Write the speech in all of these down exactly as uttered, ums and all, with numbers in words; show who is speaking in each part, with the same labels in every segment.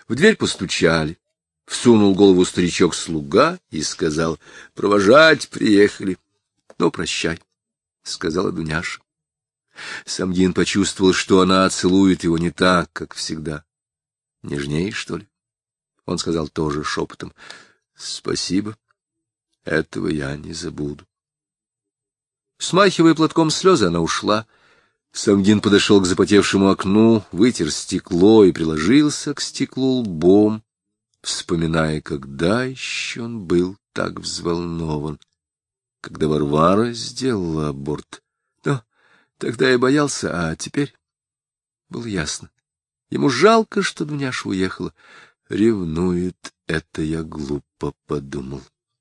Speaker 1: В дверь постучали. Всунул голову старичок-слуга и сказал: «Провожать приехали». «Ну, прощай», — сказала Дуняша. Самгин почувствовал, что она целует его не так, как всегда. Нежнее, что ли? Он сказал тоже шепотом: «Спасибо, этого я не забуду». Смахивая платком слезы, она ушла. Самгин подошел к запотевшему окну, вытер стекло и приложился к стеклу лбом, вспоминая, когда еще он был так взволнован. Когда Варвара сделала аборт. Но тогда я боялся, а теперь было ясно. Ему жалко, что Дуняша уехала. Ревнует, это я глупо подумал.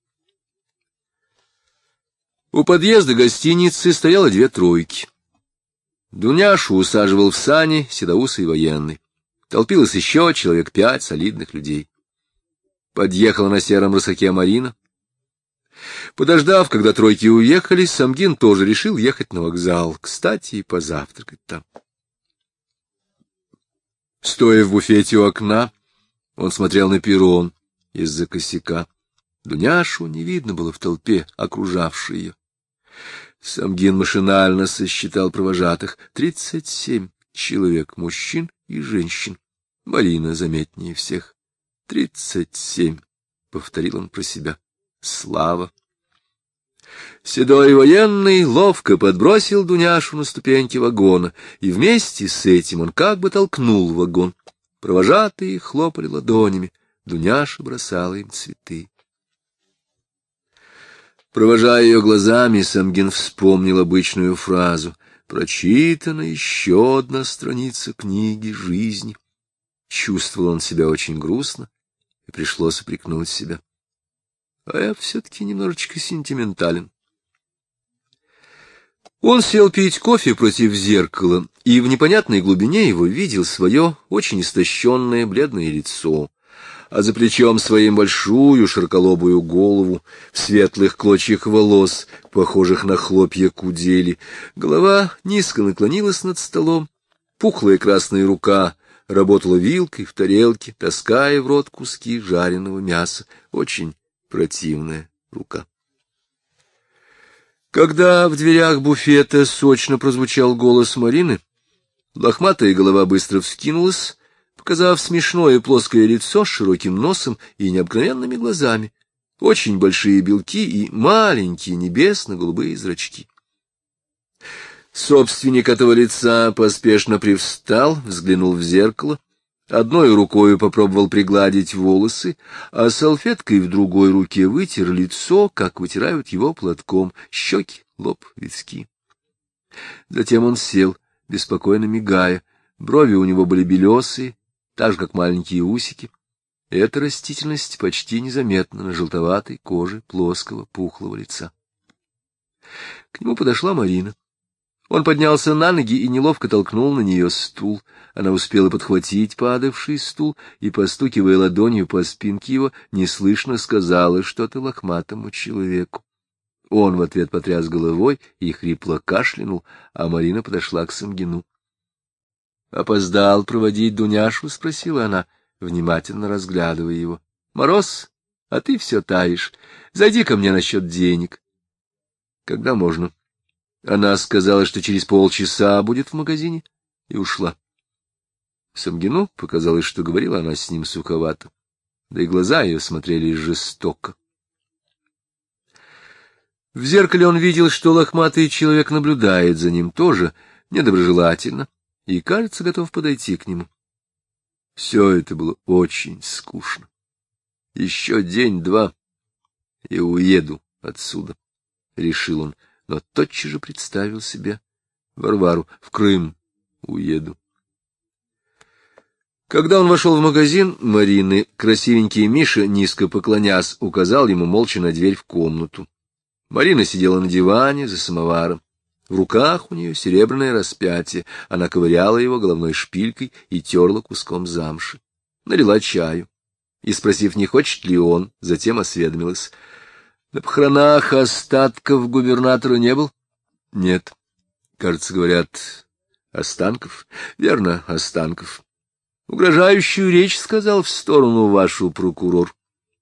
Speaker 1: У подъезда гостиницы стояло две тройки. Дуняшу усаживал в сани седоусый военный. Толпилось еще человек пять солидных людей. Подъехала на сером рысаке Марина. Подождав, когда тройки уехали, Самгин тоже решил ехать на вокзал, кстати, и позавтракать там. Стоя в буфете у окна, он смотрел на перрон из-за косяка. Дуняшу не видно было в толпе, окружавшей ее. Самгин машинально сосчитал провожатых. Тридцать семь человек, мужчин и женщин. Марина заметнее всех. Тридцать семь, — повторил он про себя. Слава! Седой военный ловко подбросил Дуняшу на ступеньки вагона, и вместе с этим он как бы толкнул вагон. Провожатые хлопали ладонями, Дуняша бросала им цветы. Провожая ее глазами, Самгин вспомнил обычную фразу: «Прочитана еще одна страница книги жизни». Чувствовал он себя очень грустно, и пришлось упрекнуть себя. А я все-таки немножечко сентиментален. Он сел пить кофе против зеркала, и в непонятной глубине его видел свое очень истощенное бледное лицо, а за плечом своим большую широколобую голову в светлых клочьях волос, похожих на хлопья кудели. Голова низко наклонилась над столом, пухлая красная рука работала вилкой в тарелке, таская в рот куски жареного мяса. Очень противная рука. Когда в дверях буфета сочно прозвучал голос Марины, лохматая голова быстро вскинулась, показав смешное плоское лицо с широким носом и необыкновенными глазами, очень большие белки и маленькие небесно-голубые зрачки. Собственник этого лица поспешно привстал, взглянул в зеркало, одной рукой попробовал пригладить волосы, а салфеткой в другой руке вытер лицо, как вытирают его платком, щеки, лоб, виски. Затем он сел, беспокойно мигая, брови у него были белесые, так же, как маленькие усики. Эта растительность почти незаметна на желтоватой коже плоского пухлого лица. К нему подошла Марина. Он поднялся на ноги и неловко толкнул на нее стул. Она успела подхватить падавший стул и, постукивая ладонью по спинке его, неслышно сказала что-то лохматому человеку. Он в ответ потряс головой и хрипло кашлянул, а Марина подошла к Самгину. — Опоздал проводить Дуняшу? — спросила она, внимательно разглядывая его. — Мороз, а ты все таешь. Зайди ко мне насчет денег. — Когда можно? Она сказала, что через полчаса будет в магазине, и ушла. Самгину показалось, что говорила она с ним суховато, да и глаза ее смотрели жестоко. В зеркале он видел, что лохматый человек наблюдает за ним тоже недоброжелательно и, кажется, готов подойти к нему. Все это было очень скучно. Еще день-два, и уеду отсюда, — решил он, но тотчас же представил себе Варвару. В Крым уеду. Когда он вошел в магазин Марины, красивенький Миша, низко поклонясь, указал ему молча на дверь в комнату. Марина сидела на диване за самоваром. В руках у нее серебряное распятие, она ковыряла его головной шпилькой и терла куском замши. Налила чаю и, спросив, не хочет ли он, затем осведомилась: — На похоронах остатков губернатора не был? — Нет. Кажется, говорят, Останков. — Верно, Останков. Угрожающую речь сказал в сторону вашу прокурор.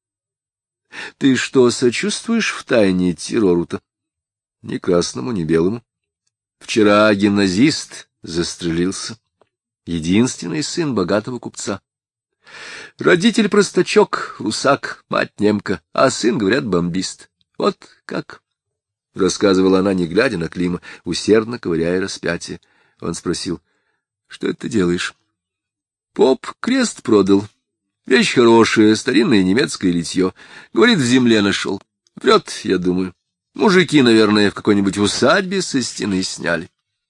Speaker 1: Ты что, сочувствуешь в тайне террору-то? Ни красному, ни белому. Вчера гимназист застрелился. Единственный сын богатого купца. Родитель простачок, русак, мать немка, а сын, говорят, бомбист. Вот как, — рассказывала она, не глядя на Клима, усердно ковыряя распятие. Он спросил: — Что это ты делаешь? — Поп крест продал. Вещь хорошая, старинное немецкое литье. Говорит, в земле нашел. Врет, я думаю. Мужики, наверное, в какой-нибудь усадьбе со стены сняли.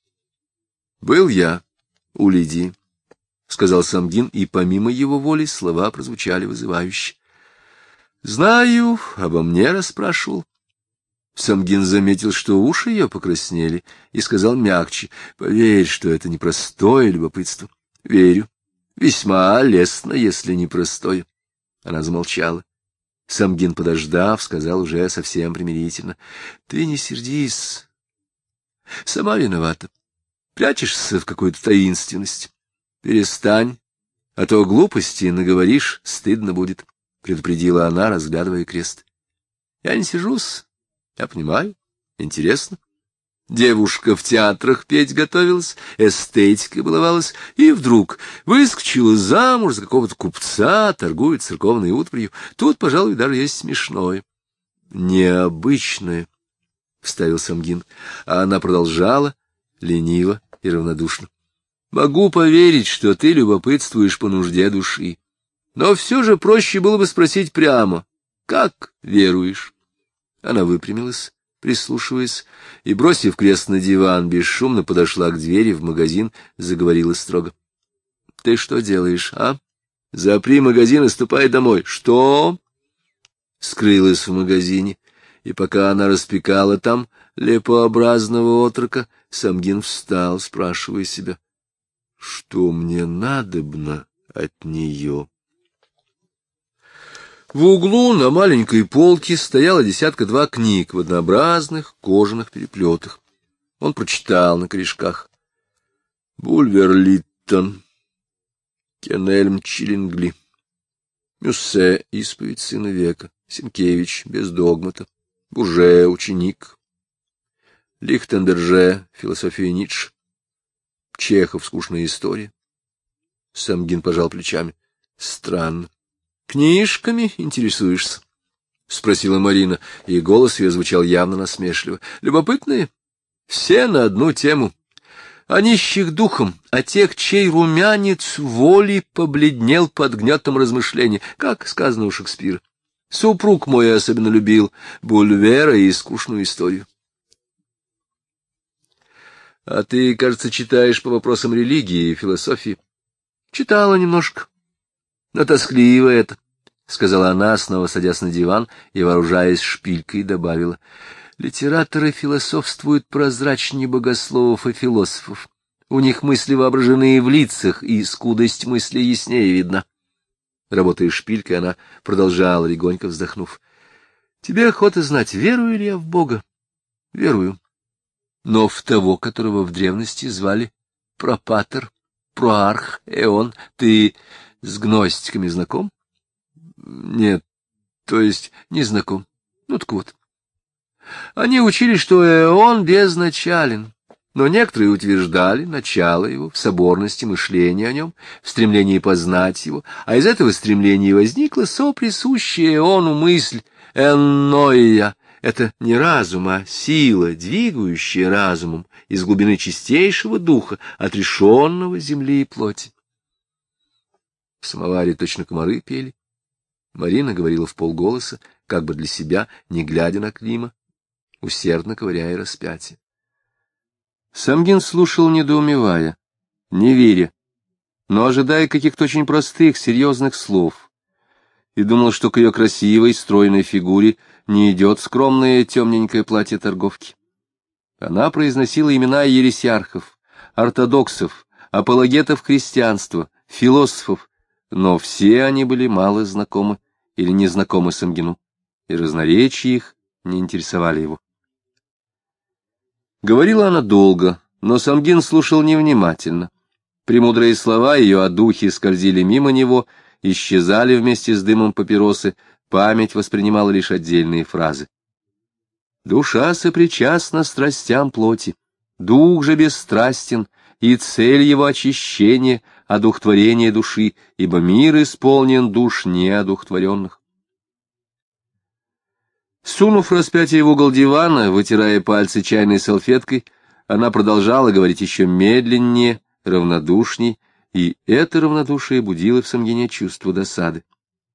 Speaker 1: Был я у Лидии, — сказал Самгин, и помимо его воли слова прозвучали вызывающе. — Знаю, обо мне расспрашивал. Самгин заметил, что уши ее покраснели, и сказал мягче: — Поверь, что это непростое любопытство. — Верю. Весьма лестно, если непростое. Она замолчала. Самгин, подождав, сказал уже совсем примирительно: — Ты не сердись. Сама виновата. Прячешься в какую-то таинственность. Перестань, а то глупости наговоришь, стыдно будет, — предупредила она, разглядывая крест. — Я не сижусь, я понимаю, интересно. Девушка в театрах петь готовилась, эстетикой баловалась, и вдруг выскочила замуж за какого-то купца, торгует церковной утварью. Тут, пожалуй, даже есть смешное. — Необычное, — вставил Самгин, а она продолжала лениво и равнодушно. — Могу поверить, что ты любопытствуешь по нужде души, но все же проще было бы спросить прямо: как веруешь? Она выпрямилась, прислушиваясь, и, бросив крест на диван, бесшумно подошла к двери в магазин, заговорила строго: — Ты что делаешь, а? Запри магазин и ступай домой. — Что? Скрылась в магазине, и пока она распекала там лепообразного отрока, Самгин встал, спрашивая себя: что мне надобно от нее? В углу на маленькой полке стояло десятка-два книг в однообразных кожаных переплетах. Он прочитал на корешках: Бульвер-Литтон, Кенельм Чиллингли, Мюссе, исповедь сына века, Сенкевич, без догмата, Бурже, ученик, Лихтенберже, философия Ницше, Чехов, скучная история. Самгин пожал плечами. Странно. Книжками интересуешься? — спросила Марина, и голос ее звучал явно насмешливо. — Любопытные? Все на одну тему. О нищих духом, о тех, чей румянец воли побледнел под гнетом размышления, как сказано у Шекспира. Супруг мой особенно любил Бульвера и скучную историю. — А ты, кажется, читаешь по вопросам религии и философии. — Читала немножко. Но тоскливо это, — сказала она, снова садясь на диван и, вооружаясь шпилькой, добавила. — Литераторы философствуют прозрачнее богословов и философов. У них мысли воображены в лицах, и скудость мысли яснее видна. Работая шпилькой, она продолжала, легонько вздохнув. — Тебе охота знать, верую ли я в Бога? — Верую. Но в того, которого в древности звали Пропатер, Проарх, Эон, ты с гностиками знаком? Нет, то есть не знаком. Ну так вот. Они учили, что Эон безначален, но некоторые утверждали начало его в соборности мышления о нем, в стремлении познать его, а из этого стремления возникла соприсущая Эону мысль энноия. Это не разум, а сила, двигающая разумом из глубины чистейшего духа, отрешенного земли и плоти. В самоваре точно комары пели. Марина говорила вполголоса, как бы для себя, не глядя на Клима, усердно ковыряя распятие. Самгин слушал, недоумевая, не веря, но ожидая каких-то очень простых, серьезных слов, и думал, что к ее красивой, стройной фигуре не идет скромное темненькое платье торговки. Она произносила имена ересиархов, ортодоксов, апологетов христианства, философов, но все они были мало знакомы или не знакомы Самгину, и разноречия их не интересовали его. Говорила она долго, но Самгин слушал невнимательно. Премудрые слова ее о духе скользили мимо него, исчезали вместе с дымом папиросы, память воспринимала лишь отдельные фразы. Душа сопричастна страстям плоти, дух же бесстрастен, и цель его очищение, одухотворение души, ибо мир исполнен душ неодухотворенных. Сунув распятие в угол дивана, вытирая пальцы чайной салфеткой, она продолжала говорить еще медленнее, равнодушней, и это равнодушие будило в Самгине чувство досады.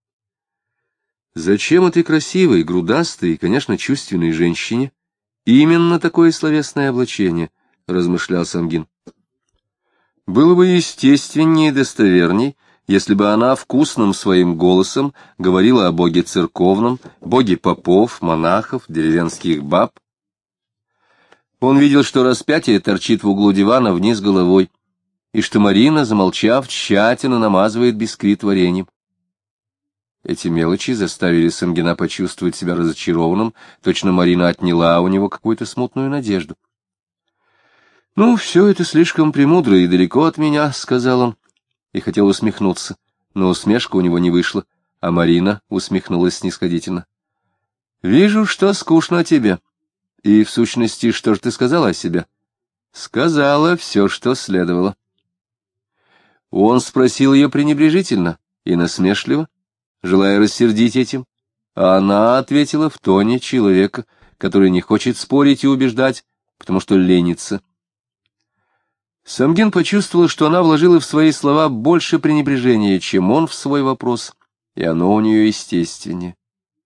Speaker 1: Зачем этой красивой, грудастой и, конечно, чувственной женщине именно такое словесное облачение, — размышлял Самгин. Было бы естественнее и достоверней, если бы она вкусным своим голосом говорила о боге церковном, боге попов, монахов, деревенских баб. Он видел, что распятие торчит в углу дивана вниз головой, и что Марина, замолчав, тщательно намазывает бисквит вареньем. Эти мелочи заставили Самгина почувствовать себя разочарованным, точно Марина отняла у него какую-то смутную надежду. — Ну, все это слишком премудро и далеко от меня, — сказал он, и хотел усмехнуться, но усмешка у него не вышла, а Марина усмехнулась снисходительно. — Вижу, что скучно тебе. И, в сущности, что же ты сказала о себе? — Сказала все, что следовало. Он спросил ее пренебрежительно и насмешливо, желая рассердить этим, а она ответила в тоне человека, который не хочет спорить и убеждать, потому что ленится. Самгин почувствовал, что она вложила в свои слова больше пренебрежения, чем он в свой вопрос, и оно у нее естественнее.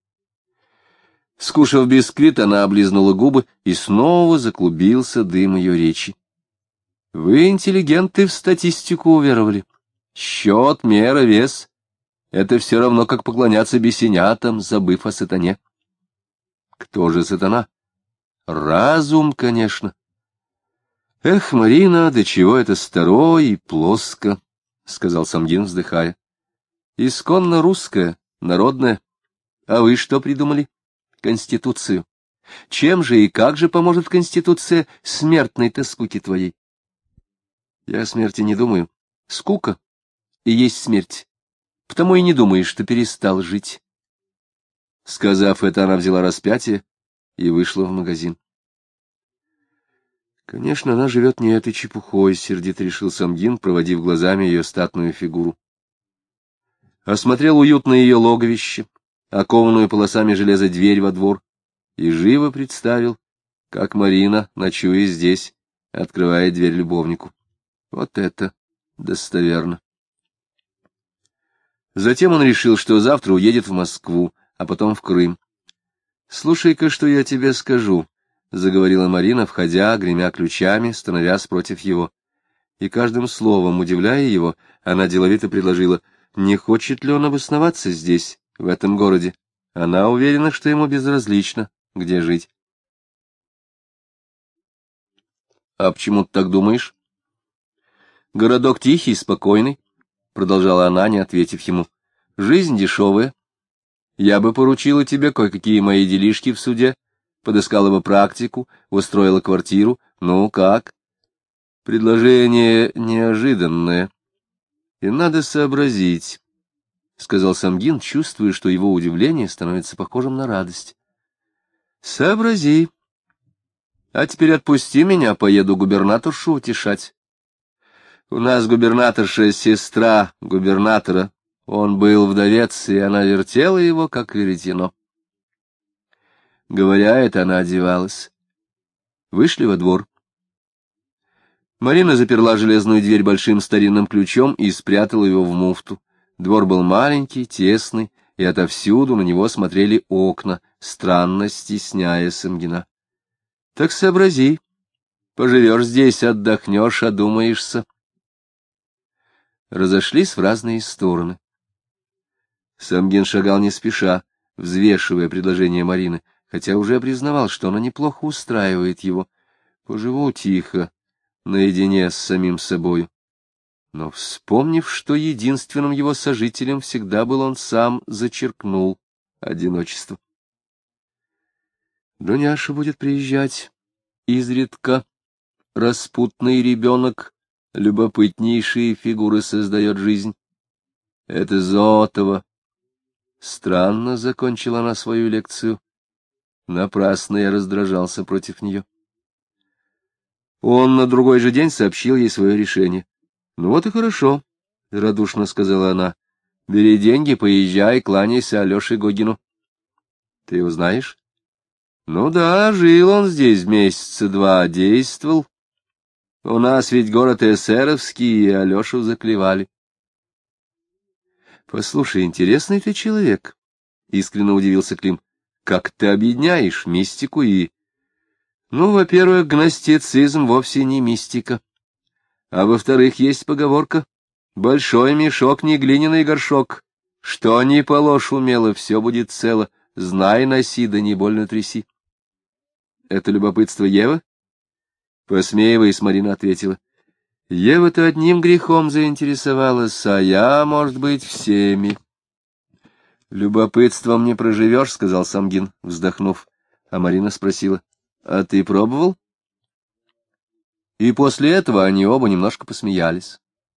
Speaker 1: Скушав бисквит, она облизнула губы, и снова заклубился дым ее речи. — Вы, интеллигенты, в статистику уверовали. Счет, мера, вес — это все равно, как поклоняться бесенятам, забыв о сатане. Кто же сатана? Разум, конечно. Эх, Марина, до чего это старо и плоско, — сказал Самгин, вздыхая. Исконно русское, народное. А вы что придумали? Конституцию. Чем же и как же поможет Конституция смертной-то скуке твоей? Я о смерти не думаю. Скука и есть смерть. Потому и не думаешь, что перестал жить. Сказав это, она взяла распятие и вышла в магазин. Конечно, она живет не этой чепухой, — сердито решил Самгин, проводив глазами ее статную фигуру. Осмотрел уютное ее логовище, окованную полосами железа дверь во двор, и живо представил, как Марина, ночуя здесь, открывает дверь любовнику. Вот это достоверно. Затем он решил, что завтра уедет в Москву, а потом в Крым. — Слушай-ка, что я тебе скажу, — заговорила Марина, входя, гремя ключами, становясь против его. И каждым словом, удивляя его, она деловито предложила, не хочет ли он обосноваться здесь, в этом городе. Она уверена, что ему безразлично, где жить. — А почему ты так думаешь? — Городок тихий, спокойный, — продолжала она, не ответив ему. — Жизнь дешевая. Я бы поручила тебе кое-какие мои делишки в суде, подыскала бы практику, устроила квартиру. Ну, как? Предложение неожиданное. И надо сообразить, — сказал Самгин, чувствуя, что его удивление становится похожим на радость. — Сообрази. А теперь отпусти меня, поеду губернаторшу утешать. У нас губернаторша — сестра губернатора. Он был вдовец, и она вертела его, как веретено. Говоря это, она одевалась. Вышли во двор. Марина заперла железную дверь большим старинным ключом и спрятала его в муфту. Двор был маленький, тесный, и отовсюду на него смотрели окна, странно стесняя Самгина. — Так сообрази, поживешь здесь, отдохнешь, одумаешься. Разошлись в разные стороны. Самгин шагал не спеша, взвешивая предложение Марины, хотя уже признавал, что она неплохо устраивает его. Поживу тихо, наедине с самим собою. Но, вспомнив, что единственным его сожителем всегда был он сам, зачеркнул одиночество. Дуняша будет приезжать изредка, распутный ребенок, любопытнейшие фигуры создает жизнь. Это Зотова. Странно закончила она свою лекцию. Напрасно я раздражался против нее. Он на другой же день сообщил ей свое решение. — Ну вот и хорошо, — радушно сказала она. — Бери деньги, поезжай, кланяйся Алёше Гогину. — Ты его знаешь? — Ну да, жил он здесь месяца два, действовал. У нас ведь город эсеровский, и Алешу заклевали. — Послушай, интересный ты человек, — искренне удивился Клим. — Как ты объединяешь мистику и... Ну, во-первых, гностицизм вовсе не мистика. А во-вторых, есть поговорка: большой мешок не глиняный горшок. Что ни положь умело, все будет цело. Знай, носи, да не больно тряси. Это любопытство Евы? Посмеиваясь, Марина ответила: Ева-то одним грехом заинтересовалась, а я, может быть, всеми. Любопытством не проживешь, — сказал Самгин, вздохнув. А Марина спросила: а ты пробовал? И после этого они оба немножко посмеялись.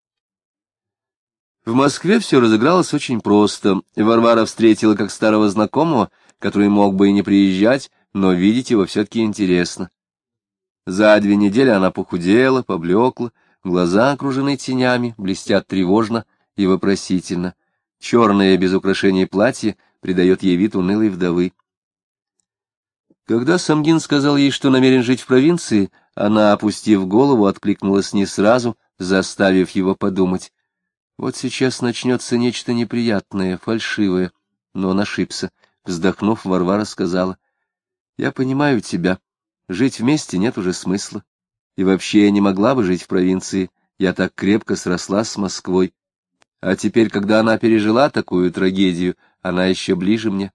Speaker 1: В Москве все разыгралось очень просто. Варвара встретила как старого знакомого, который мог бы и не приезжать, но видеть его все-таки интересно. За две недели она похудела, поблекла, глаза окружены тенями, блестят тревожно и вопросительно. Черное без украшений платье придает ей вид унылой вдовы. Когда Самгин сказал ей, что намерен жить в провинции, она, опустив голову, откликнулась не сразу, заставив его подумать. Вот сейчас начнется нечто неприятное, фальшивое, но он ошибся. Вздохнув, Варвара сказала: я понимаю тебя, жить вместе нет уже смысла. И вообще я не могла бы жить в провинции, я так крепко срослась с Москвой. А теперь, когда она пережила такую трагедию, она еще ближе мне.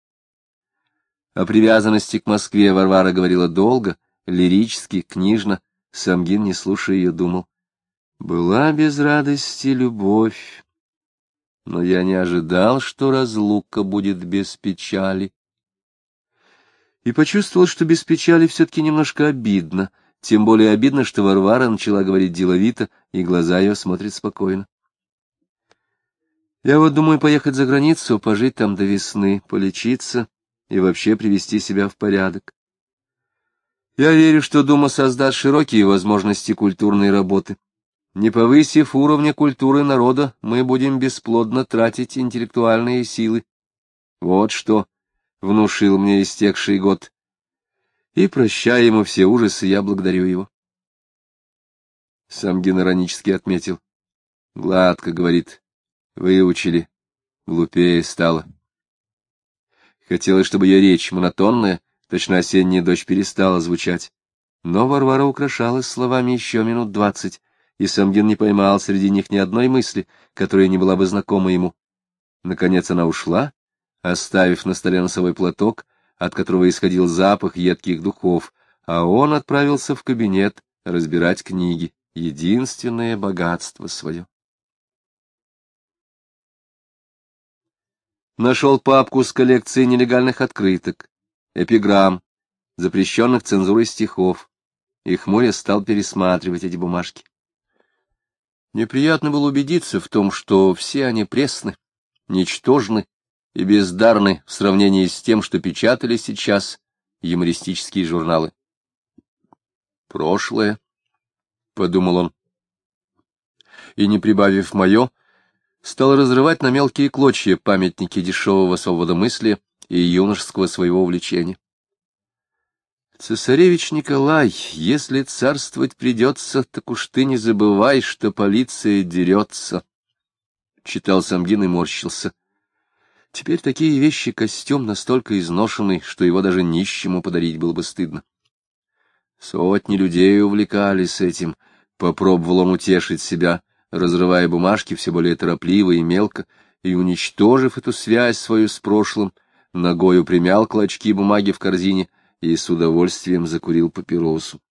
Speaker 1: О привязанности к Москве Варвара говорила долго, лирически, книжно. Самгин, не слушая ее, думал: была без радости любовь, но я не ожидал, что разлука будет без печали. И почувствовал, что без печали все-таки немножко обидно, тем более обидно, что Варвара начала говорить деловито, и глаза ее смотрят спокойно. Я вот думаю поехать за границу, пожить там до весны, полечиться и вообще привести себя в порядок. Я верю, что Дума создаст широкие возможности культурной работы. Не повысив уровня культуры народа, мы будем бесплодно тратить интеллектуальные силы. Вот что внушил мне истекший год. И, прощая ему все ужасы, я благодарю его. Самгин иронически отметил: гладко, говорит, выучили, глупее стало. Хотелось, чтобы ее речь, монотонная, точно осенняя дождь, перестала звучать. Но Варвара украшалась словами еще минут двадцать, и Самгин не поймал среди них ни одной мысли, которая не была бы знакома ему. Наконец она ушла, оставив на столе носовой платок, от которого исходил запах едких духов, а он отправился в кабинет разбирать книги, единственное богатство свое. Нашел папку с коллекцией нелегальных открыток, эпиграмм, запрещенных цензурой стихов, и хмуря стал пересматривать эти бумажки. Неприятно было убедиться в том, что все они пресны, ничтожны и бездарны в сравнении с тем, что печатали сейчас юмористические журналы. «Прошлое», — подумал он, и, не прибавив мое, стал разрывать на мелкие клочья памятники дешевого свободомыслия и юношеского своего увлечения. «Цесаревич Николай, если царствовать придется, так уж ты не забывай, что полиция дерется», — читал Самгин и морщился. Теперь такие вещи костюм настолько изношенный, что его даже нищему подарить было бы стыдно. Сотни людей увлекались этим, попробовал он утешить себя, разрывая бумажки все более торопливо и мелко, и, уничтожив эту связь свою с прошлым, ногою примял клочки бумаги в корзине и с удовольствием закурил папиросу.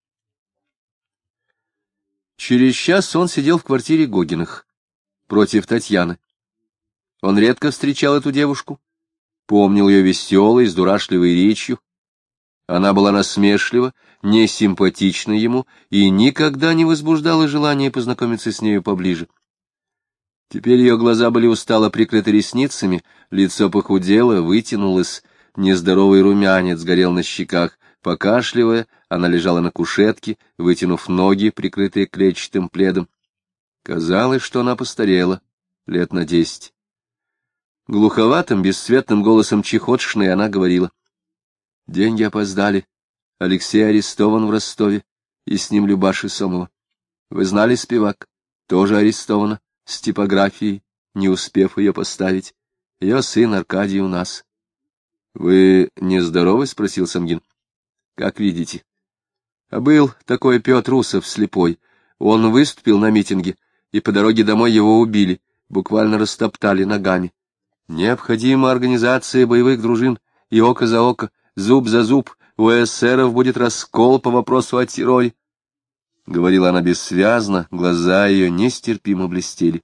Speaker 1: Через час он сидел в квартире Гогиных, против Татьяны. Он редко встречал эту девушку, помнил ее веселой, с дурашливой речью. Она была насмешлива, несимпатична ему и никогда не возбуждала желания познакомиться с нею поближе. Теперь ее глаза были устало прикрыты ресницами, лицо похудело, вытянулось, нездоровый румянец горел на щеках. Покашливая, она лежала на кушетке, вытянув ноги, прикрытые клетчатым пледом. Казалось, что она постарела лет на десять. Глуховатым, бесцветным голосом чехотшной она говорила: «Деньги опоздали. Алексей арестован в Ростове, и с ним Любаша Сомова. Вы знали, Спивак? Тоже арестована, с типографией, не успев ее поставить. Ее сын Аркадий у нас». «Вы нездоровы?» — спросил Самгин. «Как видите. А был такой Петр Усов, слепой. Он выступил на митинге, и по дороге домой его убили, буквально растоптали ногами. Необходима организация боевых дружин, и око за око, зуб за зуб, у эсеров будет раскол по вопросу о терроре». Говорила она бессвязно, глаза ее нестерпимо блестели.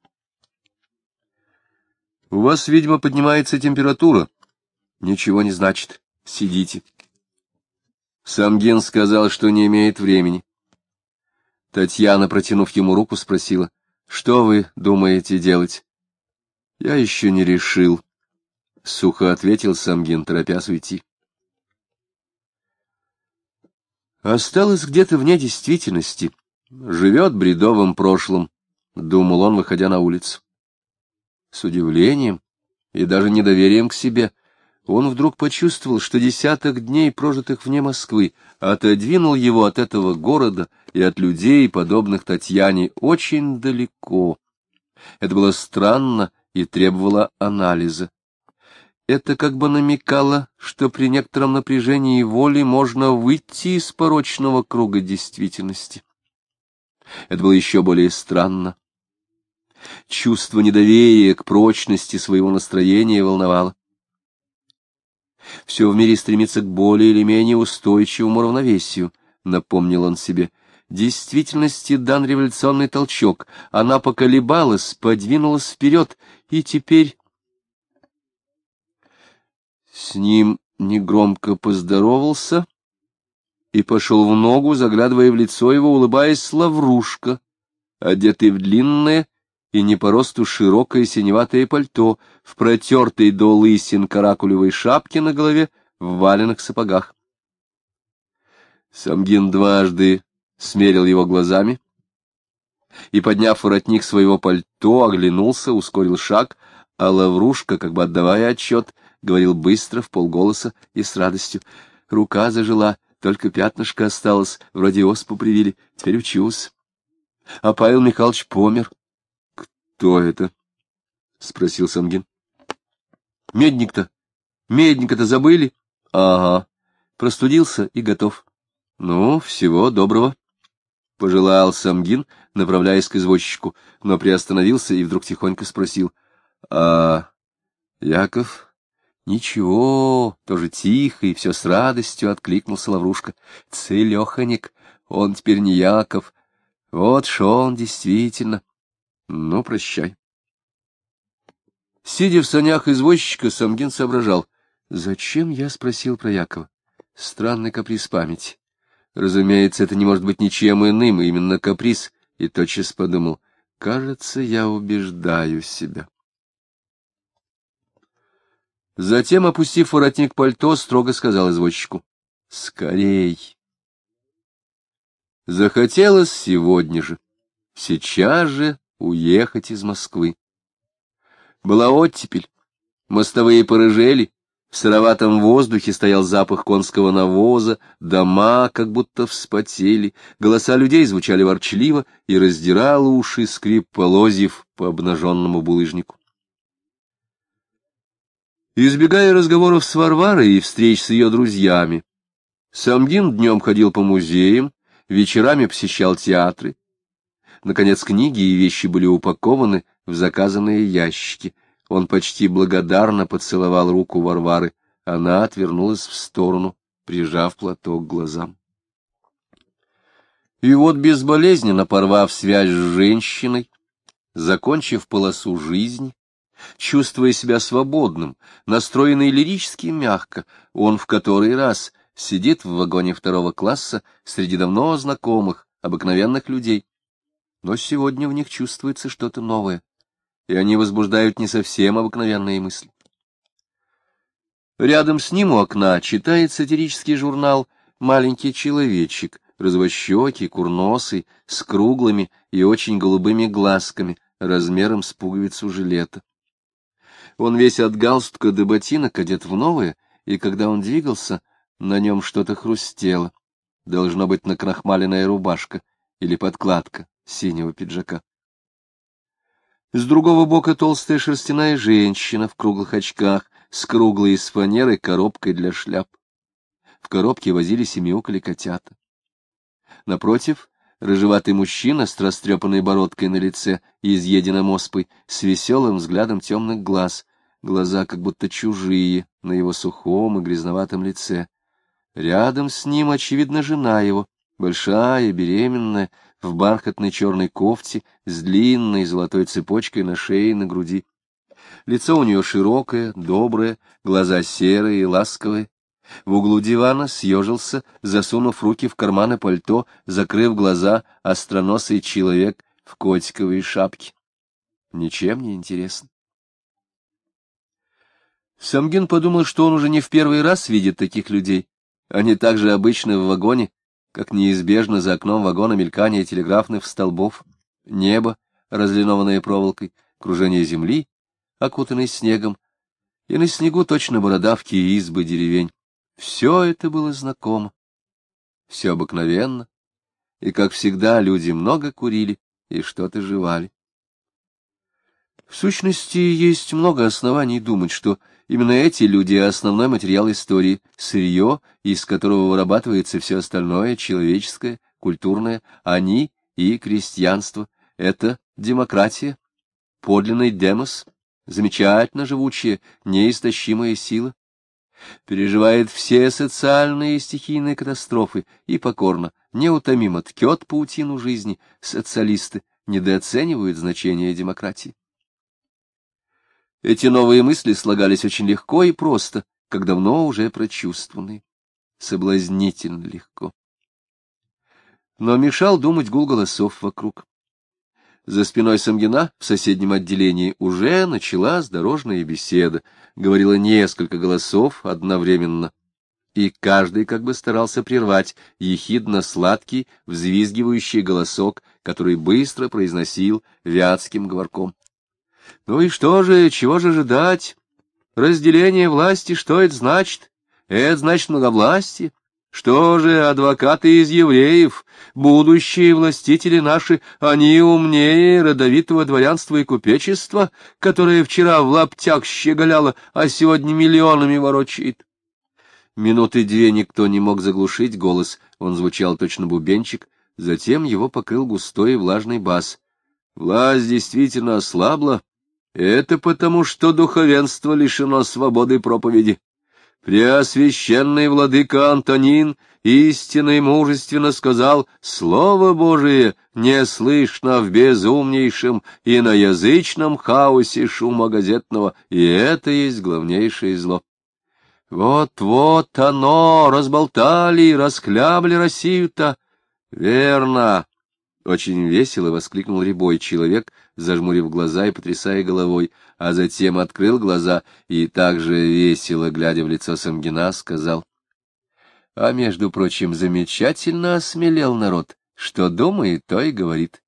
Speaker 1: «У вас, видимо, поднимается температура. Ничего не значит. Сидите». Самгин сказал, что не имеет времени. Татьяна, протянув ему руку, спросила: «Что вы думаете делать?» «Я еще не решил», — сухо ответил Самгин, торопясь уйти. Осталось где-то вне действительности, живет бредовым прошлым, — думал он, выходя на улицу. С удивлением и даже недоверием к себе он вдруг почувствовал, что десяток дней, прожитых вне Москвы, отодвинул его от этого города и от людей, подобных Татьяне, очень далеко. Это было странно и требовало анализа. Это как бы намекало, что при некотором напряжении воли можно выйти из порочного круга действительности. Это было еще более странно. Чувство недоверия к прочности своего настроения волновало. Все в мире стремится к более или менее устойчивому равновесию, напомнил он себе. Действительности дан революционный толчок, она поколебалась, подвинулась вперед, и теперь... С ним негромко поздоровался и пошел в ногу, заглядывая в лицо его, улыбаясь, Лаврушка, одетый в длинное и не по росту широкое синеватое пальто, в протертой до лысин каракулевой шапке на голове, в валеных сапогах. Самгин дважды смерил его глазами и, подняв воротник своего пальто, оглянулся, ускорил шаг, а Лаврушка, как бы отдавая отчет, говорил быстро, вполголоса и с радостью: «Рука зажила, только пятнышко осталось, вроде оспу привили, теперь учусь. А Павел Михайлович помер». «Кто это?» — спросил Самгин. «Медник-то. Медника-то забыли?» «Ага. Простудился и готов». «Ну, всего доброго», — пожелал Самгин, направляясь к извозчику, но приостановился и вдруг тихонько спросил: «А Яков?» «Ничего, тоже тихо и все с радостью», — откликнулся Лаврушка. «Целеханик, он теперь не Яков. Вот шо он действительно. Ну, прощай». Сидя в санях извозчика, Самгин соображал: «Зачем я спросил про Якова? Странный каприз памяти. Разумеется, это не может быть ничем иным, именно каприз». И тотчас подумал: «Кажется, я убеждаю себя». Затем, опустив воротник пальто, строго сказал извозчику: «Скорей!» Захотелось сегодня же, сейчас же уехать из Москвы. Была оттепель, мостовые порыжели, в сыроватом воздухе стоял запах конского навоза, дома как будто вспотели, голоса людей звучали ворчливо, и раздирал уши скрип полозьев по обнаженному булыжнику. Избегая разговоров с Варварой и встреч с ее друзьями, Самгин днем ходил по музеям, вечерами посещал театры. Наконец, книги и вещи были упакованы в заказанные ящики. Он почти благодарно поцеловал руку Варвары. Она отвернулась в сторону, прижав платок к глазам. И вот, безболезненно порвав связь с женщиной, закончив полосу жизни, чувствуя себя свободным, настроенный лирически мягко, он в который раз, сидит в вагоне второго класса среди давно знакомых, обыкновенных людей. Но сегодня в них чувствуется что-то новое, и они возбуждают не совсем обыкновенные мысли. Рядом с ним у окна читает сатирический журнал «Маленький человечек», розовощекий, курносый, с круглыми и очень голубыми глазками, размером с пуговицу жилета. Он весь от галстука до ботинок одет в новое, и когда он двигался, на нем что-то хрустело. Должно быть накрахмаленная рубашка или подкладка синего пиджака. С другого бока толстая шерстяная женщина в круглых очках, с круглой из фанеры коробкой для шляп. В коробке возились и мяукали котята. Напротив, рыжеватый мужчина с растрепанной бородкой на лице и изъеденным оспой, с веселым взглядом темных глаз, глаза как будто чужие на его сухом и грязноватом лице. Рядом с ним, очевидно, жена его, большая, беременная, в бархатной черной кофте, с длинной золотой цепочкой на шее и на груди. Лицо у нее широкое, доброе, глаза серые и ласковые. В углу дивана съежился, засунув руки в карманы пальто, закрыв глаза, остроносый человек в котиковой шапке. Ничем не интересно. Самгин подумал, что он уже не в первый раз видит таких людей. Они так же обычны в вагоне, как неизбежно за окном вагона мелькание телеграфных столбов, небо, разлинованное проволокой, кружение земли, окутанной снегом, и на снегу точно бородавки и избы деревень. Все это было знакомо, все обыкновенно, и, как всегда, люди много курили и что-то жевали. В сущности, есть много оснований думать, что именно эти люди — основной материал истории, сырье, из которого вырабатывается все остальное, человеческое, культурное, они и крестьянство. Это демократия, подлинный демос, замечательно живучая, неистощимая сила. Переживает все социальные и стихийные катастрофы и покорно, неутомимо ткет паутину жизни. Социалисты недооценивают значение демократии. Эти новые мысли слагались очень легко и просто, как давно уже прочувствованные, соблазнительно легко. Но мешал думать гул голосов вокруг. За спиной Самгина в соседнем отделении уже началась дорожная беседа, говорило несколько голосов одновременно, и каждый как бы старался прервать ехидно-сладкий, взвизгивающий голосок, который быстро произносил вятским говорком. Ну и что же, чего же ожидать? Разделение власти, что это значит? Это значит многовластие. Что же, адвокаты из евреев, будущие властители наши, они умнее родовитого дворянства и купечества, которое вчера в лаптях щеголяло, а сегодня миллионами ворочает? Минуты две никто не мог заглушить голос, он звучал точно бубенчик, затем его покрыл густой и влажный бас. Власть действительно ослабла. Это потому, что духовенство лишено свободы проповеди. Преосвященный владыка Антонин истинно и мужественно сказал: «Слово Божие не слышно в безумнейшем иноязычном хаосе шума газетного, и это есть главнейшее зло». Вот-вот оно, разболтали, расхлябли Россию-то. Верно. Очень весело воскликнул рябой человек, зажмурив глаза и потрясая головой, а затем открыл глаза и также весело, глядя в лицо Самгина, сказал: — А между прочим, замечательно осмелел народ. Что думает, то и говорит.